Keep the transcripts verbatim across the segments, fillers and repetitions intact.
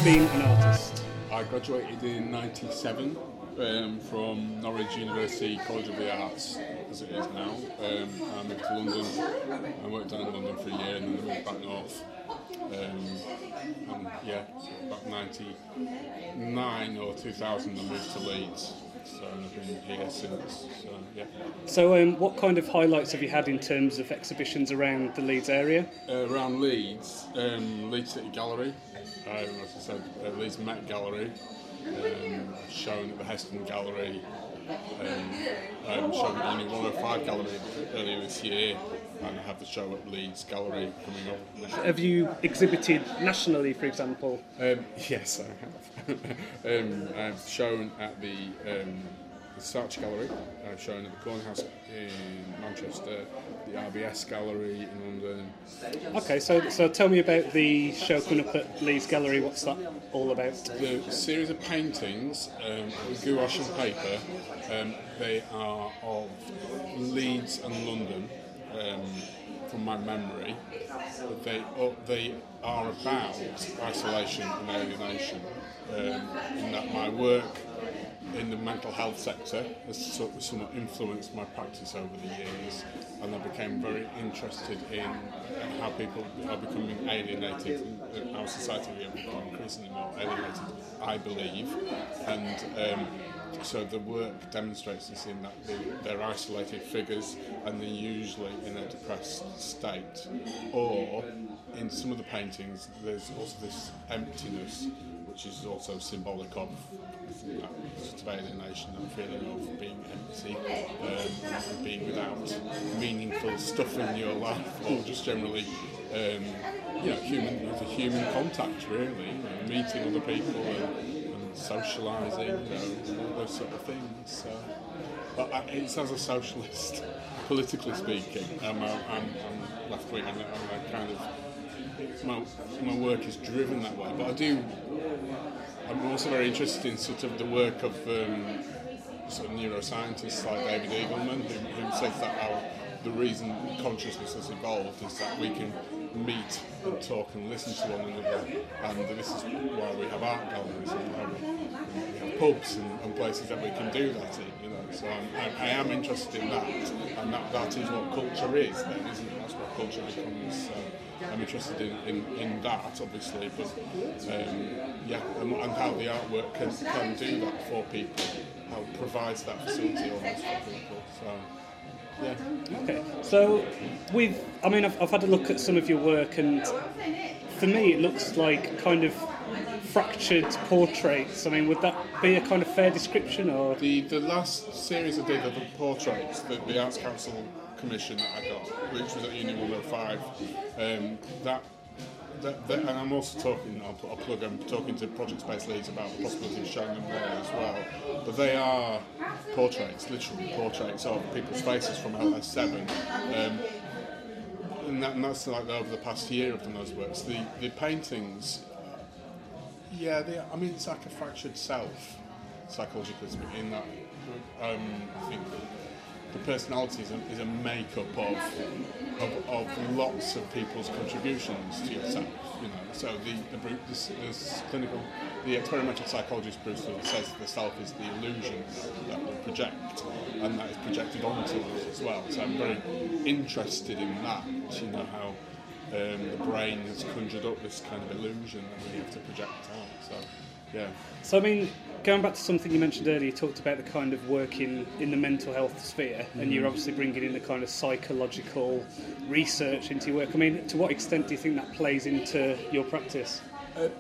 been an artist? I graduated in ninety-seven um, from Norwich University College of the Arts, as it is now. Um, I moved to London. I worked down in London for a year and then I moved back north. Um, and yeah, about ninety-nine or two thousand I moved to Leeds. So I've been here since. So yeah. So um, what kind of highlights have you had in terms of exhibitions around the Leeds area? Uh, around Leeds, um, Leeds City Gallery, um, as I said, uh, Leeds Met Gallery, um, shown at the Heston Gallery, um, um, shown at the Uni one oh five Gallery earlier this year, and I have the show at Leeds Gallery coming up. Have you exhibited nationally, for example? Um, yes, I have. um, I've shown at the, um, the Sarch Gallery, I've shown at the Cornhouse in Manchester, the R B S Gallery in London. Okay, so so tell me about the show coming up at Leeds Gallery. What's that all about? The series of paintings um, with gouache and paper, um, they are of Leeds and London. Um, from my memory, but they uh, they are about isolation and alienation. Um, in that my work in the mental health sector has sort of somewhat influenced my practice over the years, and I became very interested in how people are becoming alienated, and our society will become increasingly more alienated, I believe, and um, so the work demonstrates this in that they're isolated figures and they're usually in a depressed state. Or in some of the paintings there's also this emptiness, which is also symbolic of that sort of alienation, that feeling of being empty, um, and being without meaningful stuff in your life, or just generally um, you know, human, the human contact really, you know, meeting other people and socialising, you know, those sort of things. So, but I, it's as a socialist, politically speaking, um, I, I'm, I'm left wing, and I'm kind of my my work is driven that way. But I do. I'm also very interested in sort of the work of um, sort of neuroscientists like David Eagleman, who, who says that our the reason consciousness has evolved is that we can meet and talk and listen to one another, and this is why we have art galleries and why we, we have pubs and, and places that we can do that in, you know. So I'm, I, I am interested in that, and that, that is what culture is then, isn't it? That's what culture becomes. So I'm interested in, in, in that, obviously, but um, yeah, and, and how the artwork can, can do that for people, how it provides that facility almost for people. So. Yeah. Okay. So, with, I mean, I've, I've had a look at some of your work, and for me, it looks like kind of fractured portraits. I mean, would that be a kind of fair description, or the the last series I did of the portraits, the, the Arts Council commission that I got, which was at Uni one oh five, um, that. That, that, and I'm also talking, I'll, I'll plug, I'm talking to Project Space Leeds about the possibility of showing them there as well. But they are portraits, literally portraits of people's faces from L S seven. Um, and, that, and that's like over the past year I've done those works. The, the paintings, yeah, they, I mean, it's like a fractured self, psychologically speaking, in that um, I think the personality is a, is a make-up of, of of lots of people's contributions to yourself, you know. So the the, the, the clinical, the experimental psychologist Bruce Lewis says the self is the illusion that we project, and that is projected onto us as well. So I'm very interested in that, you know, how um, the brain has conjured up this kind of illusion that we have to project out. So. Yeah. So I mean, going back to something you mentioned earlier, you talked about the kind of work in, in the mental health sphere, mm-hmm. and you're obviously bringing in the kind of psychological research into your work. I mean, to what extent do you think that plays into your practice? Uh,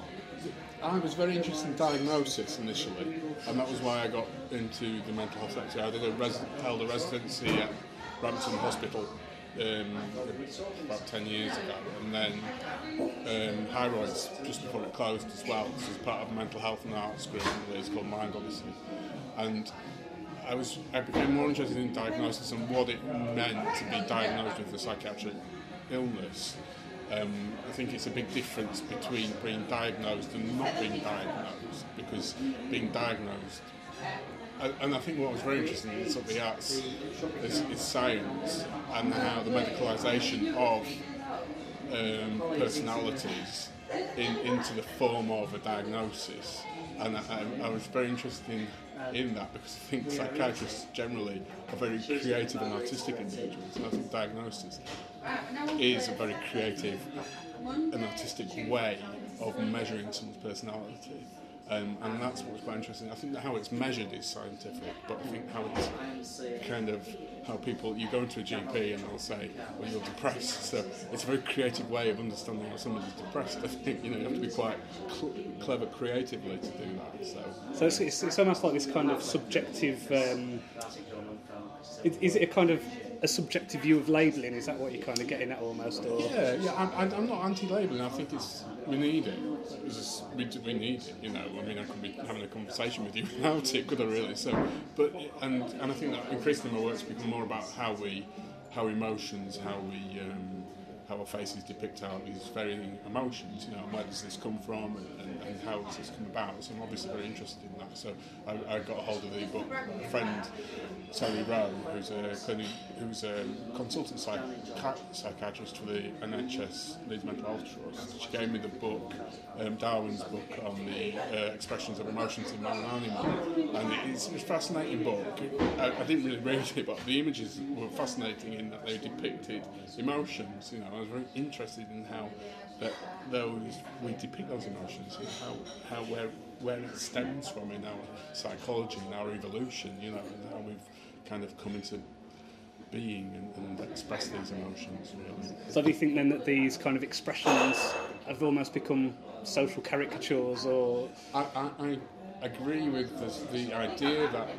I was very interested in diagnosis initially, and that was why I got into the mental health sector. I did a res- held a residency at Brampton Hospital Um, about ten years ago, and then um, Hyroids just before it closed as well. This is part of a mental health and arts group it's called Mind Odyssey, and I was I became more interested in diagnosis and what it meant to be diagnosed with a psychiatric illness. Um, I think it's a big difference between being diagnosed and not being diagnosed, because being diagnosed. And I think what was very interesting in sort of the arts is, is science, and how the medicalisation of um, personalities in, into the form of a diagnosis, and I, I, I was very interested in, in that because I think psychiatrists generally are very creative and artistic individuals, and I think diagnosis is a very creative and artistic way of measuring someone's personality. Um, and that's what's quite interesting. I think that how it's measured is scientific, but I think how it's kind of how people, you go into a G P and they'll say, well, you're depressed. So it's a very creative way of understanding how somebody's depressed. I think, you know, you have to be quite cl- clever creatively to do that. So, so it's, it's, it's almost like this kind of subjective. Um, is, is it a kind of a subjective view of labelling? Is that what you're kind of getting at almost? Or? Yeah, yeah. I'm, I'm not anti-labelling. I think it's we need it. It's, we, we need it. You know, I mean, I could be having a conversation with you without it, could I really? So, but and and I think that increasingly my work's become more about how we, how emotions, how we. Um, how our faces depict out these varying emotions, you know, where does this come from and, and, and how does this come about? So I'm obviously very interested in that. So I, I got a hold of the book, a friend, Sally Rowe, who's a clinic, who's a consultant psych, psychiatrist for the N H S Leeds Mental Health Trust. She gave me the book, um, Darwin's book on the uh, expressions of emotions in man and animal, and it's, it's a fascinating book. I, I didn't really read it, but the images were fascinating in that they depicted emotions, you know. I was very interested in how that those we depict those emotions and how, how where where it stems from in our psychology and our evolution, you know, and how we've kind of come into being and, and express these emotions. Really. So do you think then that these kind of expressions have almost become social caricatures, or? I, I, I agree with this, the idea that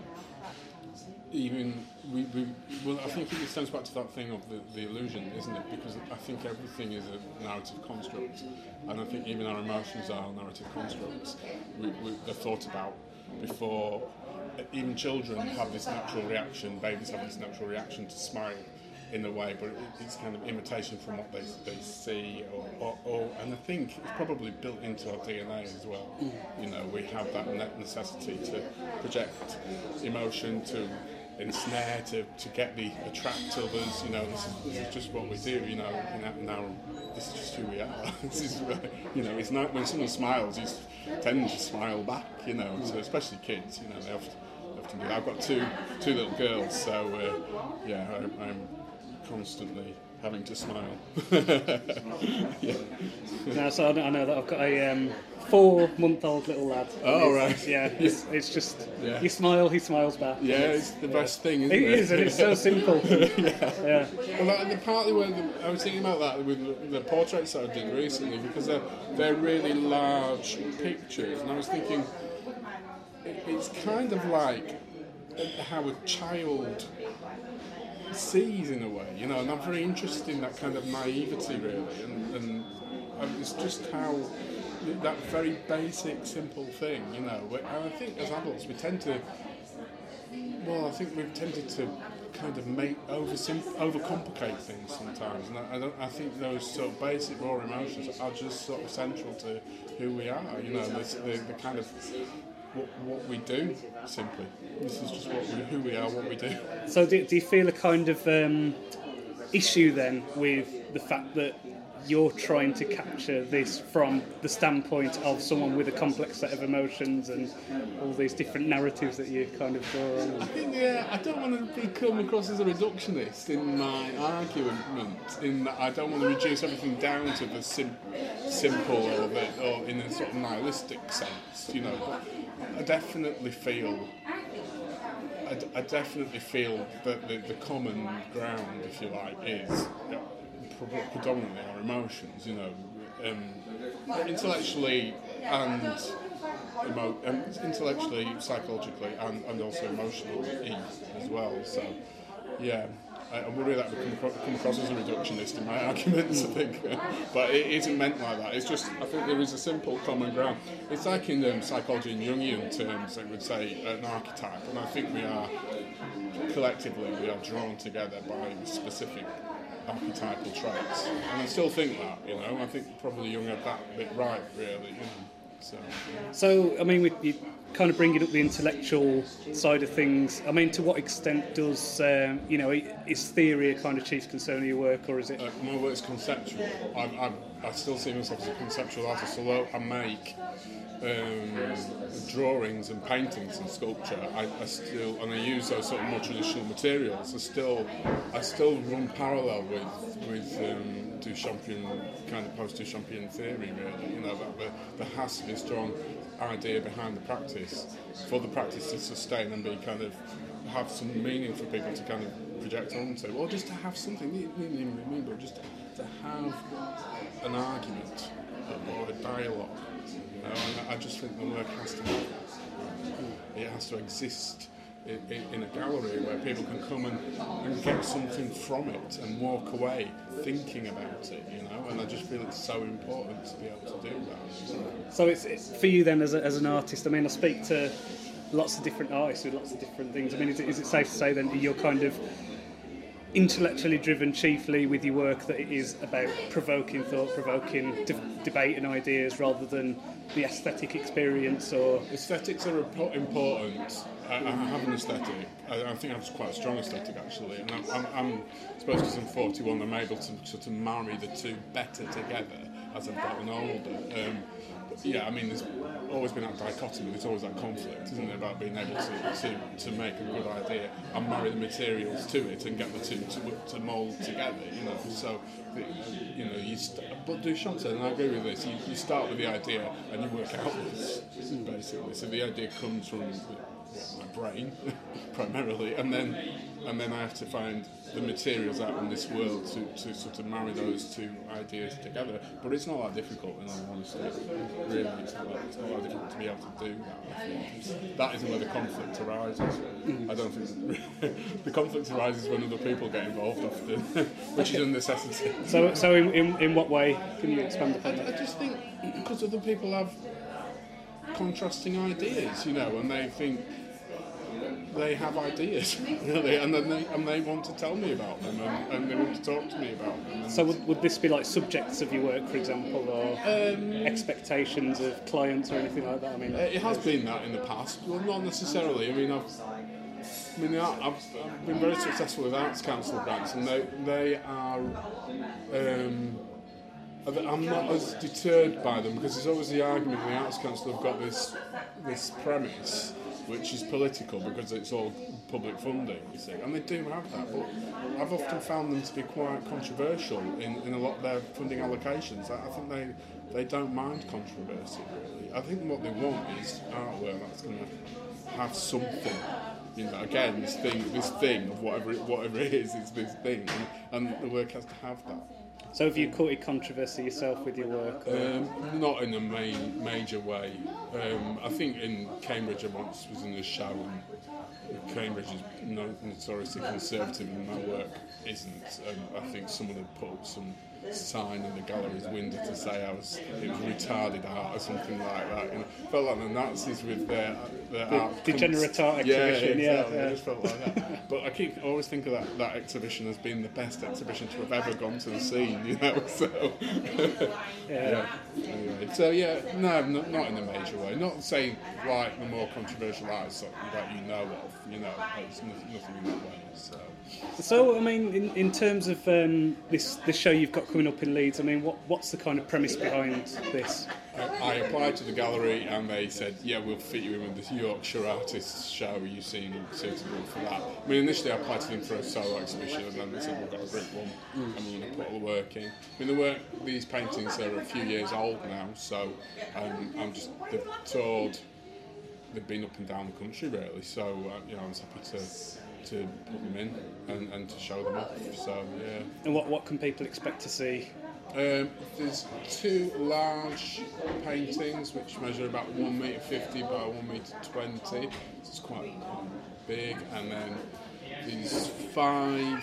even we, we well I think it stems back to that thing of the, the illusion, isn't it? Because I think everything is a narrative construct, and I think even our emotions are narrative constructs. We, we, they're thought about before. Even children have this natural reaction, babies have this natural reaction to smile in a way, but it, it's kind of imitation from what they, they see, or, or, or and I think it's probably built into our D N A as well. You know, we have that necessity to project emotion, to ensnare, to, to get the attract others. You know, this is, this is just what we do. You know, in our, in our, this is just who we are. This is, you know, it's not when someone smiles, you tend to smile back. You know, so especially kids. You know, they often often do that. I've got two two little girls, so uh, yeah, I, I'm constantly having to smile. Yeah. No, so I know, I know that I've got a um, four-month-old little lad. Oh, right. Yeah, it's, it's just, Yeah. you smile, he smiles back. Yeah, it's the best thing, isn't It it? is, and it's so simple. Yeah. Yeah. Well, that, the partly where the, I was thinking about that with the, the portraits that I did recently, because they're, they're really large pictures, and I was thinking it, it's kind of like how a child sees in a way, you know, and I'm very interested in that kind of naivety, really, and, and, and it's just how that very basic, simple thing, you know. And I think as adults we tend to, well, I think we've tended to kind of make over overcomplicate things sometimes, and I, I, don't, I think those sort of basic raw emotions are just sort of central to who we are, you know, the, the, the kind of what, what we do, simply. This is just what we, who we are, what we do. So do, do you feel a kind of um, issue then with the fact that you're trying to capture this from the standpoint of someone with a complex set of emotions and all these different narratives that you kind of draw on? I think, yeah, I don't want to be come across as a reductionist in my argument, in that I don't want to reduce everything down to the sim- simple or, the, or in a sort of nihilistic sense, you know, but I definitely feel I, d- I definitely feel that the, the common ground, if you like, is yeah, pre- predominantly our emotions, you know, um, intellectually and emo- um, intellectually, psychologically, and, and also emotionally as well. So, yeah, I, I worry that I come, across, come across as a reductionist in my arguments, I think, but it isn't meant like that. It's just, I think there is a simple common ground. It's like in um, psychology in Jungian terms, they would say an archetype, and I think we are, collectively, we are drawn together by specific archetypal traits. And I still think that, you know, I think probably Jung had that bit right, really, you know. So, so I mean, with you kind of bringing up the intellectual side of things, I mean, to what extent does, um, you know, is theory a kind of chief concern of your work, or is it? Uh, my work's conceptual. I'm, I'm I still see myself as a conceptual artist, although I make um, drawings and paintings and sculpture. I, I still, and I use those sort of more traditional materials. I still, I still run parallel with with um, Duchampian kind of post-Duchampian theory. Really, you know, that there, there has to be a strong idea behind the practice for the practice to sustain and be kind of have some meaning for people to kind of project onto, or just to have something, mean, but just to have an argument or a dialogue. You know, and I just think the work has to be, it has to exist in, in, in a gallery where people can come and, and get something from it and walk away thinking about it, you know, and I just feel it's so important to be able to do that. So it's, it's for you then as, a, as an artist, I mean, I speak to lots of different artists with lots of different things. I mean, is it, is it safe to say then that you're kind of intellectually driven chiefly with your work, that it is about provoking thought, provoking de- debate and ideas rather than the aesthetic experience? Or aesthetics are important. I, I have an aesthetic. I, I think I have quite a strong aesthetic actually, and I'm, I'm, I'm I suppose because I'm forty-one, I'm able to sort of marry the two better together as I've gotten older. Um, Yeah, I mean, there's always been that dichotomy, there's always that conflict, isn't it, about being able to, to, to make a good idea and marry the materials to it and get the two to, to mould together, you know, so, the, you know, you st- but Duchamp said, and I agree with this, you, you start with the idea and you work outwards, basically, so the idea comes from my brain, primarily, and then and then I have to find the materials out in this world to, to sort of marry those two ideas together. But it's not that difficult, in all honesty. Really, it's not that, it's not that difficult to be able to do that. I think that isn't where the conflict arises. I don't think the conflict arises when other people get involved often, which is a necessity. So, so in, in, in what way can you expand upon I, that? I just think because other people have contrasting ideas, you know, and they think they have ideas, really, and then they and they want to tell me about them, and, and they want to talk to me about them. And so would, would this be like subjects of your work, for example, or um, expectations of clients or anything like that? I mean, it has been that in the past. Well, not necessarily. I mean, I've, I mean, I've, I've been very successful with Arts Council grants, and they they are. Um, I'm not as deterred by them because there's always the argument the Arts Council have got this this premise, which is political because it's all public funding, you see, and they do have that, but I've often found them to be quite controversial in, in a lot of their funding allocations. I, I think they they don't mind controversy, really. I think what they want is artwork that's going to have something. You know, again, this thing, this thing of whatever it, whatever it is, is this thing, and, and the work has to have that. So have you courted controversy yourself with your work? Um, not in a main, major way. Um, I think in Cambridge I once was in a show, and Cambridge is no, notoriously conservative and my work isn't. And I think someone had put up some sign in the gallery's window to say I was it was retarded art or something like that. You know, felt like the Nazis with their their the art degenerate cons- art exhibition. Yeah, Yeah, exactly. yeah. I just felt like that. But I keep I always think of that, that exhibition as being the best exhibition to have ever gone to and seen. You know, so yeah. yeah. Anyway, so yeah, no, not, not in a major way. Not saying like the more controversial artists that, that you know of. You know, it's nothing, nothing in that way. So. So, I mean, in, in terms of um, this this show you've got coming up in Leeds, I mean, what what's the kind of premise behind this? I, I applied to the gallery and they said, yeah, we'll fit you in with this Yorkshire Artists show. You seem suitable for that. I mean, initially I applied to them for a solo exhibition and then they said, we've got a group one and we're going to put all the work in. I mean, the work, these paintings are a few years old now, so um, I'm just, they've toured, they've been up and down the country really, so uh, you know, I was happy to to put them in and, and to show them off, so yeah. And what, what can people expect to see? Um, there's two large paintings which measure about one metre fifty by one metre twenty, it's quite big, and then these five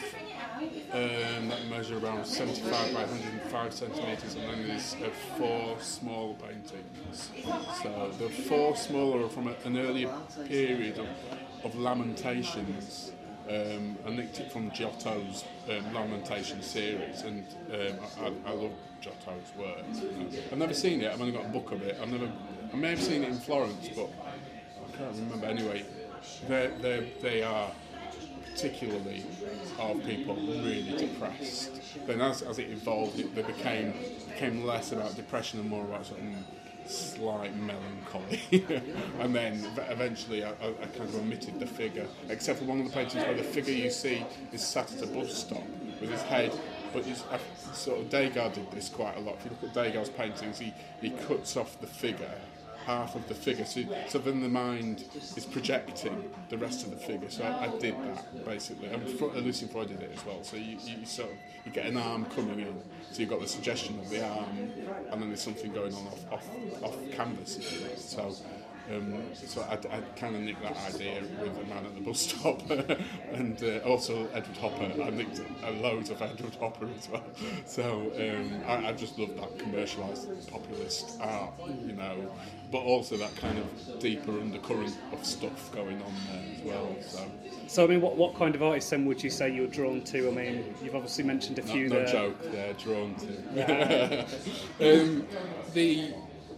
um, that measure around seventy-five by one hundred five centimetres, and then there's uh, four smaller paintings. So the four smaller are from a, an earlier period of, of Lamentations. Um, I nicked it from Giotto's um, Lamentation series, and um, I, I love Giotto's work. You know. I've never seen it. I've only got a book of it. I've never. I may have seen it in Florence, but I can't remember. Anyway, they they they are particularly of people really depressed. Then as, as it evolved, it, they became became less about depression and more about sort of slight melancholy. And then eventually I, I, I kind of omitted the figure, except for one of the paintings where the figure you see is sat at a bus stop with his head. But it's, I, sort of Degas did this quite a lot. If you look at Degas' paintings, he, he cuts off the figure, half of the figure, so, so then the mind is projecting the rest of the figure. So I, I did that basically, and Lucien Freud did it as well. So you, you sort of you get an arm coming in, so you've got the suggestion of the arm, and then there's something going on off off, off canvas. So. Um, so I, I kind of nicked that idea with the man at the bus stop, and uh, also Edward Hopper. I nicked uh, loads of Edward Hopper as well. So um, I, I just love that commercialised populist art, you know, but also that kind of deeper undercurrent of stuff going on there as well. So, so I mean, what what kind of artists then would you say you're drawn to? I mean, you've obviously mentioned a few. No, no there. joke, they're drawn to. um, the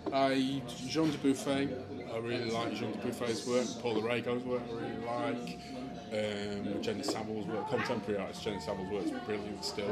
I Jean Dubuffet. I really like Jean Dubuffet's work, Paul Arago's work I really like, um, Jenny Savile's work, contemporary artist Jenny Savile's work's brilliant still.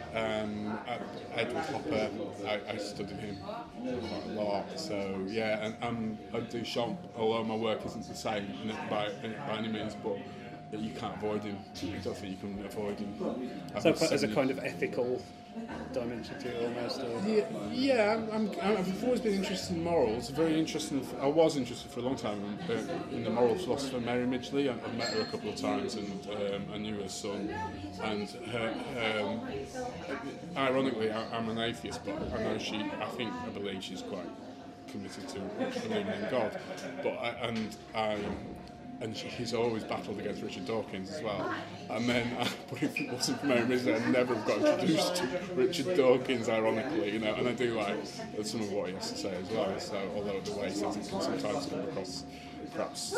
Um, Edward Hopper, I, I studied him quite a lot, so yeah, and um, I do Duchamp, although my work isn't the same by, by any means, but you can't avoid him. I don't think you can avoid him. So as a kind of ethical dimension to it almost? Or? Yeah, yeah I'm, I'm, I've always been interested in morals. Very interested. In, I was interested for a long time in, uh, in the moral philosopher Mary Midgley. I, I've met her a couple of times, and um, I knew her son. And her, um, ironically, I, I'm an atheist, but I know she. I think I believe she's quite committed to believing in God. But I, and I. And she's always battled against Richard Dawkins as well. And then, uh, but if it wasn't for Mary Midgley, I'd never have got introduced to Richard Dawkins, ironically, you know. And I do like some of what he has to say as well. So, although the way he says it can sometimes come across perhaps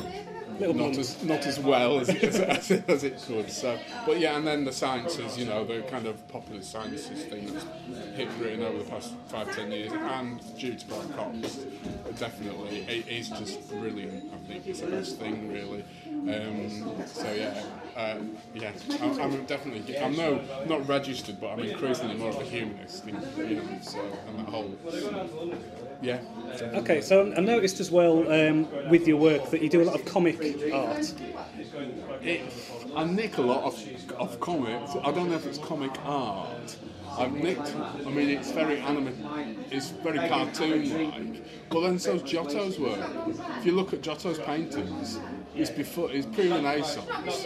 not as not as well as it, as, it, as it could. So, but yeah, and then the sciences, you know, the kind of popular sciences thing that's hit Britain over the past five, ten years, and due to Brian Cox, definitely, it is just brilliant. I think it's the best thing, really. Um, so yeah, uh, yeah, I'm, I'm definitely, I'm no not registered, but I'm increasingly more of a humanist, you know. So, and that whole, yeah. Okay, so I noticed as well um, with your work that you do a lot of comic art. It, I nick a lot of, of comics. I don't know if it's comic art. I've nicked. I mean, it's very anime. It's very cartoon-like. But then so's Giotto's work. If you look at Giotto's paintings, it's before, it's pre-Renaissance,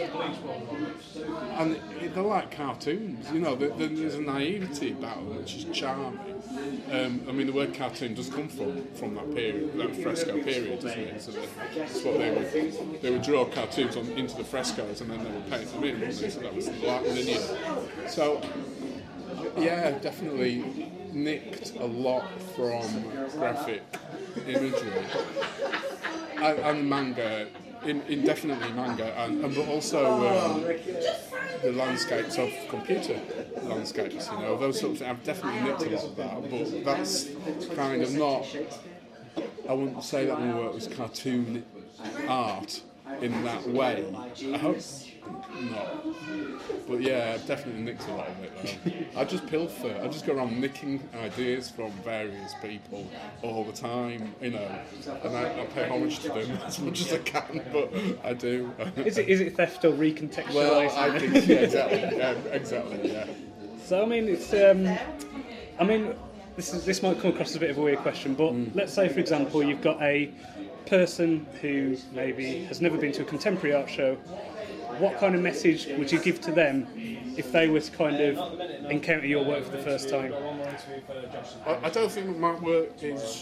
and it, they're like cartoons. You know, there, there's a naivety about them which is charming. Um, I mean, the word cartoon does come from from that period, that fresco period, doesn't it? So that's what they would they would draw cartoons on, into the frescoes, and then they would paint them in, wouldn't they? So that was like linear. So yeah, definitely nicked a lot from graphic imagery and, and manga. In, in definitely manga, and, and but also um, the landscapes of computer landscapes. You know, those sorts of things. I've definitely nicked a lot of that, but that's kind of not. I wouldn't say that my work was cartoon art in that way. I hope not. But yeah, I've definitely nicked a lot of it though. I just pilfer. I just go around nicking ideas from various people all the time, you know, and I, I pay homage to them as much as I can, but I do. Is it is it theft or recontextualising? Well, I think, yeah, exactly, yeah, exactly, yeah. So, I mean, it's, um, I mean, this is this might come across as a bit of a weird question, but mm. let's say, for example, you've got a person who maybe has never been to a contemporary art show. What kind of message would you give to them if they were to kind of encounter your work for the first time? I, I don't think my work is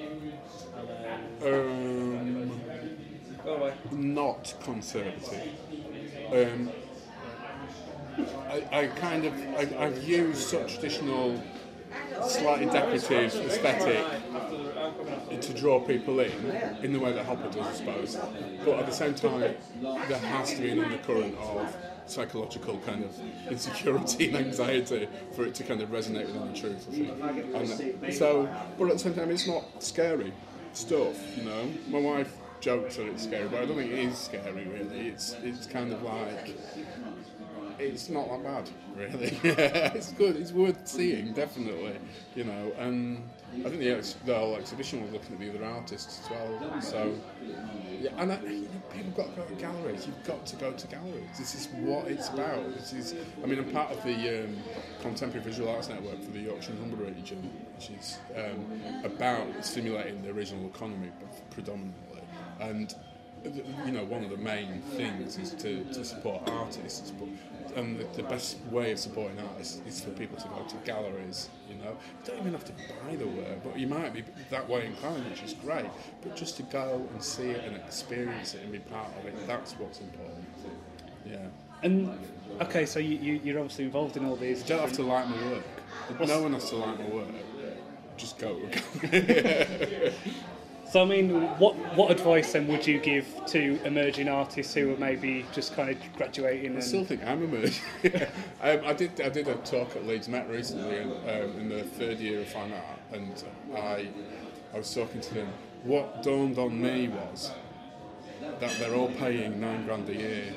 um, not conservative. Um, I, I kind of I, I've used such traditional, slightly decorative aesthetic to draw people in, in the way that Hopper does, I suppose. But at the same time, there has to be an undercurrent of psychological kind of insecurity and anxiety for it to kind of resonate with the truth, I think. And so, but at the same time, it's not scary stuff, you know. My wife jokes that it's scary, but I don't think it is scary really. It's it's kind of like it's not that bad really. It's good. It's worth seeing definitely. You know, and I think the, ex- the whole exhibition was looking at the other artists as well. So yeah, and I, you know, people got to go to galleries. You've got to go to galleries. This is what it's about. This is. I mean, I'm part of the um, Contemporary Visual Arts Network for the Yorkshire and Humber region, which is um, about stimulating the original economy predominantly. And you know, one of the main things is to, to support artists, but and the, the best way of supporting artists is for people to go to galleries. You know, you don't even have to buy the work, but you might be that way inclined, which is great. But just to go and see it and experience it and be part of it, that's what's important. Yeah. And okay, so you, you you're obviously involved in all these. You don't have to like my work. No one has to like my work. Just go to a gallery. So I mean, what what advice then would you give to emerging artists who are maybe just kind of graduating? I and... still think I'm emerging. um, I did I did a talk at Leeds Met recently in, um, in the third year of fine art, and I I was talking to them. What dawned on me was that they're all paying nine grand a year,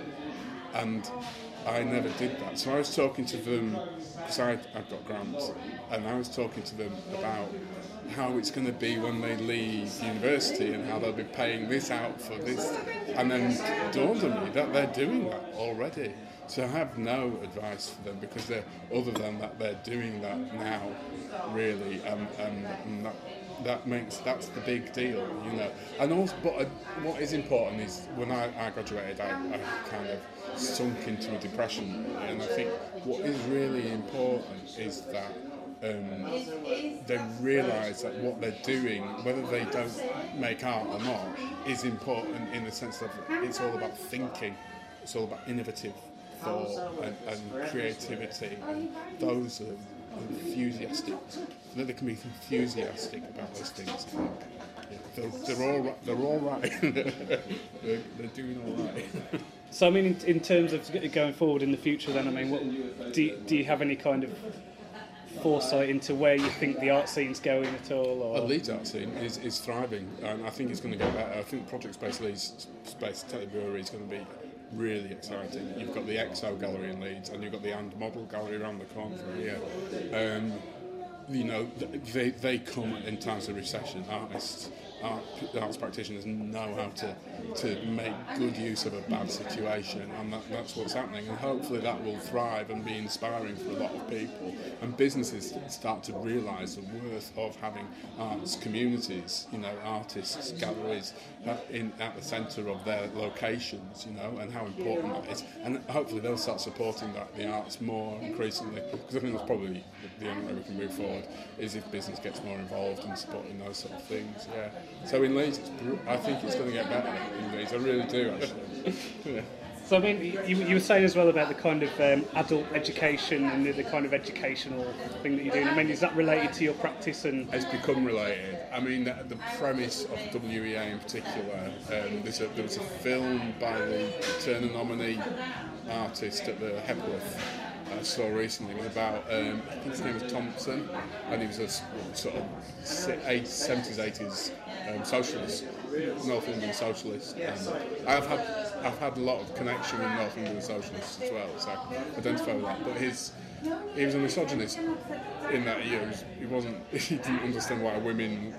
and I never did that. So I was talking to them because I I've got grants, and I was talking to them about how it's going to be when they leave university and how they'll be paying this out for this, and then it dawned on me that they're doing that already. So I have no advice for them because they're other than that they're doing that now, really, um, um, and that that makes that's the big deal, you know. And also, but uh, what is important is when I, I graduated, I, I kind of sunk into a depression, and I think what is really important is that. Um, they realise that what they're doing, whether they don't make art or not, is important in the sense that it's all about thinking, it's all about innovative thought and, and creativity, and those are enthusiastic, that they can be enthusiastic about those things. Yeah, they're, they're all right. They're all right. they're, they're doing all right. So I mean, in, in terms of going forward in the future, then I mean, what, do you, do you have any kind of foresight into where you think the art scene's going at all? Or? The Leeds art scene is, is thriving, and I think it's going to get better. I think Project Space Leeds Space Telebrewery is going to be really exciting. You've got the X O Gallery in Leeds, and you've got the And Model Gallery around the corner from here. Um, you know, they they come in times of recession. Artists, art, arts practitioners know how to to make good use of a bad situation, and that, that's what's happening. And hopefully that will thrive and be inspiring for a lot of people. And businesses start to realise the worth of having arts communities, you know, artists, galleries in at the centre of their locations, you know, and how important that is. And hopefully they'll start supporting that the arts more increasingly, because I think that's probably the only way we can move forward is if business gets more involved in supporting those sort of things. Yeah. So in Leeds, it's, I think it's going to get better in Leeds. I really do, actually. Yeah. So I mean, you, you were saying as well about the kind of um, adult education and the, the kind of educational thing that you're doing. I mean, is that related to your practice? And it's become related. I mean, the, the premise of W E A in particular. Um, there's a, there was a film by the Turner nominee artist at the Hepworth. I saw recently. It was about, um, I think his name was Thompson, and he was a sort of seventies, eighties um, socialist, North England socialist. And I've had I've had a lot of connection with North England socialists as well, so I identify with that. But his he was a misogynist in that he, was, he wasn't he didn't understand why women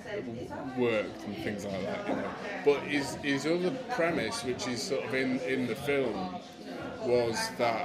worked and things like that. You know. But his his other premise, which is sort of in, in the film, was that.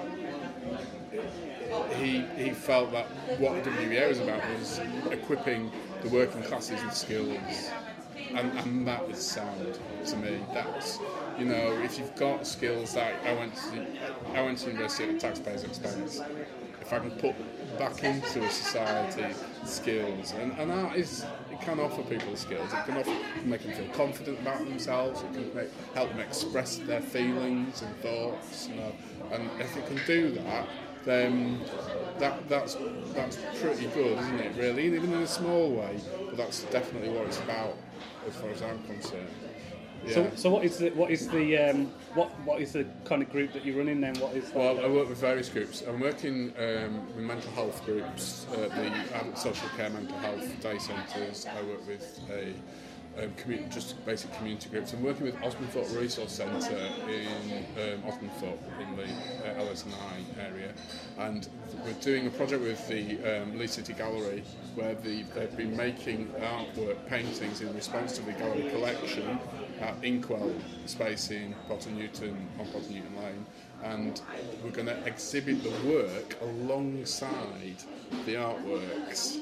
He he felt that what W E A was about was equipping the working classes with skills, and, and that is sound to me. That's, you know, if you've got skills that I went to I went to university at the taxpayer's expense. If I can put back into a society skills, and, and art is it can offer people skills. It can offer, make them feel confident about themselves. It can make, help them express their feelings and thoughts. You know, and if it can do that. Then that that's that's pretty good, isn't it? Really, even in a small way. But that's definitely what it's about, as far as I'm concerned. Yeah. So, so what is the what is the um, what what is the kind of group that you're running then? What is that? Well, I work with various groups. I'm working um, with mental health groups, uh, the um, social care mental health day centres. I work with a um, commu- just basic community groups. I'm working with Osmonthorpe Resource Centre in um, Osmonthorpe in the uh, L S N I area, and we're doing a project with the um, Leigh City Gallery where the, they've been making artwork, paintings in response to the gallery collection at Inkwell space in Potter Newton, on Potter Newton Lane, and we're going to exhibit the work alongside the artworks.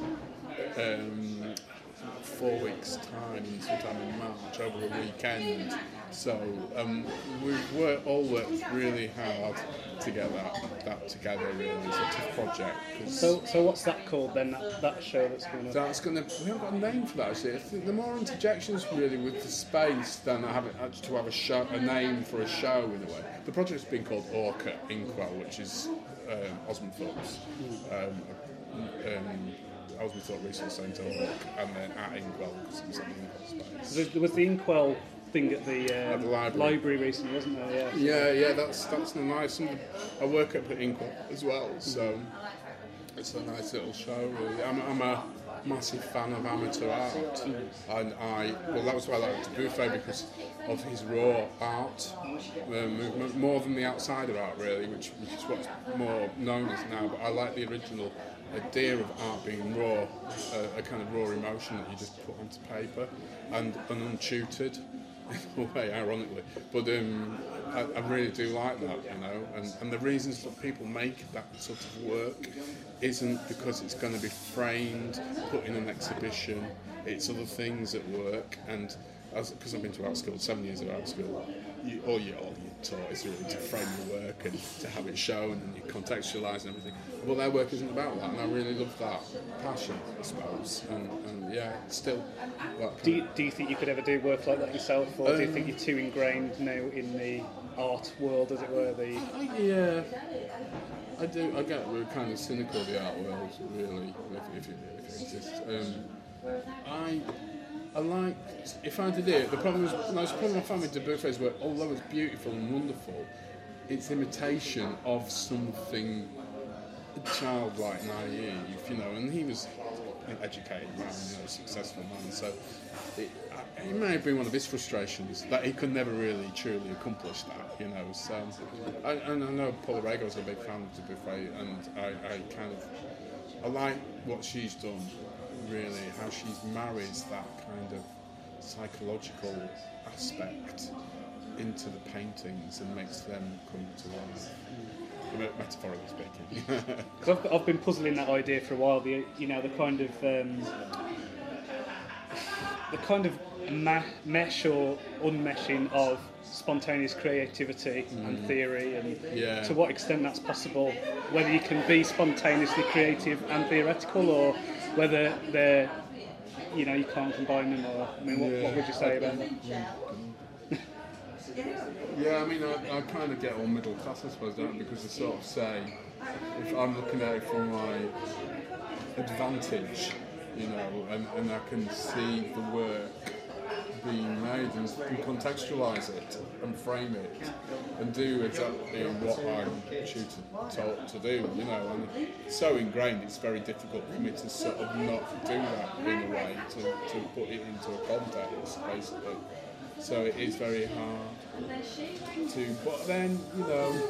Um, four weeks time, sometime in March, over a weekend. So um, we've worked, all worked really hard to get that, that together. Really, it's a tough project. So, so what's that called then? That, that show that's going to. That's going to. We haven't got a name for that. Actually, I think the more interjections really with the space than I have it actually to have a show, a name for a show in a way. The project's been called Orca Inkwell, which is um, Osmonthorpe's. Um, um, Osmonthorpe Resource Centre, and then at Inkwell because it was at the Inkwell space. So there was the Inkwell thing at the, um, At the library. library recently, wasn't there? Yeah. Yeah, yeah, that's that's nice. And I work up at Inkwell as well, so it's a nice little show. Really, I'm, I'm a massive fan of amateur art, and I well that was why I liked Dubuffet because of his raw art uh, movement more than the outsider art really, which, which is what's more known as now. But I like the original idea of art being raw, uh, a kind of raw emotion that you just put onto paper and, and untutored in a way, ironically. But um, I, I really do like that, you know, and, and the reasons that people make that sort of work isn't because it's going to be framed, put in an exhibition, it's other things at work, and because I've been to art school, seven years of art school, you, all you all you're taught is really to frame your work and to have it shown and you contextualise and everything. Well, their work isn't about that, and I really love that passion, I suppose. And, and yeah, still. That Do you, do you think you could ever do work like that yourself, or um, do you think you're too ingrained now in the art world, as it were? The I, yeah, I do. I get we're kind of cynical of the art world, really, if, if, it, if it exists. Um, I. I like, if I did it, the problem is, the most problem I found with Dubuffet's work, although it's beautiful and wonderful, it's imitation of something childlike, naive, you know, and he was an educated man, you know, a successful man, so it, it may have been one of his frustrations that he could never really truly accomplish that, you know, so, I, and I know Paula Rego's a big fan of Dubuffet, and I, I kind of, I like what she's done, really, how she marries that kind of psychological aspect into the paintings and makes them come to life, metaphorically speaking. Because I've, I've been puzzling that idea for a while. The you know the kind of um, the kind of ma- mesh or unmeshing of spontaneous creativity mm. and theory, and yeah. to what extent that's possible. Whether you can be spontaneously creative and theoretical, or whether they're, you know, you can't combine them, or I mean, what, yeah. what would you say about that? Yeah, I mean, I, I kind of get all middle class, I suppose, don't I? Because I sort of say, if I'm looking at it from my advantage, you know, and, and I can see the work being made and can contextualise it and frame it and do exactly what I'm tutored, taught to do, you know, and it's so ingrained it's very difficult for me to sort of not do that in a way, to, to put it into a context, basically. So it is very hard to, but then, you know,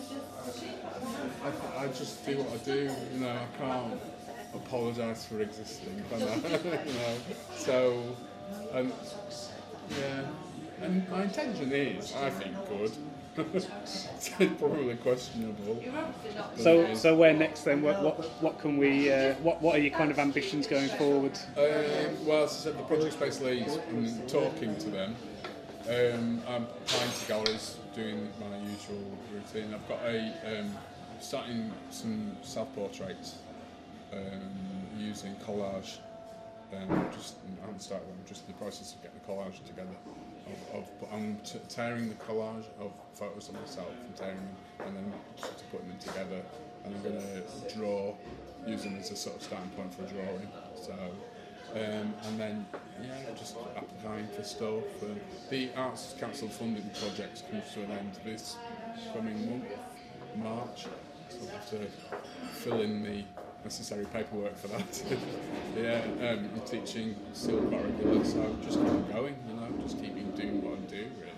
I, I just do what I do, you know, I can't apologise for existing, can I? You know, so, and, yeah, and my intention is, I think, good. It's probably questionable. So, so where next then? What, what, what can we? Uh, what, what are your kind of ambitions going forward? Um, well, as I said, the project space leads. I'm talking to them. Um, I'm applying to galleries, doing my usual routine. I've got a um, starting some self-portraits um, using collage. Um, just I haven't started. I'm just in the process of getting the collage together. Of, of but I'm t- tearing the collage of photos of myself and tearing them, and then sort of putting them together. And I'm going to draw, use them as a sort of starting point for a drawing. So, um, and then yeah, just applying for stuff. And the Arts Council funding project comes to an end this coming month, March. So I have to fill in the necessary paperwork for that. yeah, um, I'm teaching still quite regular, so just keep going, you know, just keep doing what I do, really.